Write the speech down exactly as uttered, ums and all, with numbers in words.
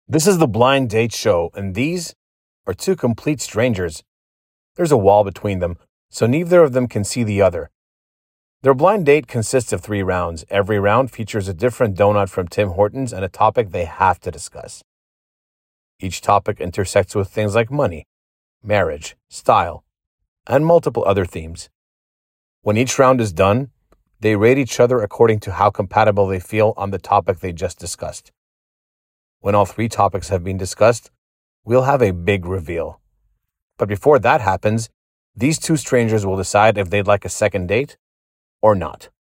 This is the Blind Date Show, and these are two complete strangers. There's a wall between them, so neither of them can see the other. Their blind date consists of three rounds. Every round features a different donut from Tim Hortons and a topic they have to discuss. Each topic intersects with things like money, marriage, style, and multiple other themes. When each round is done, they rate each other according to how compatible they feel on the topic they just discussed. When all three topics have been discussed, we'll have a big reveal. But before that happens, these two strangers will decide if they'd like a second date or not.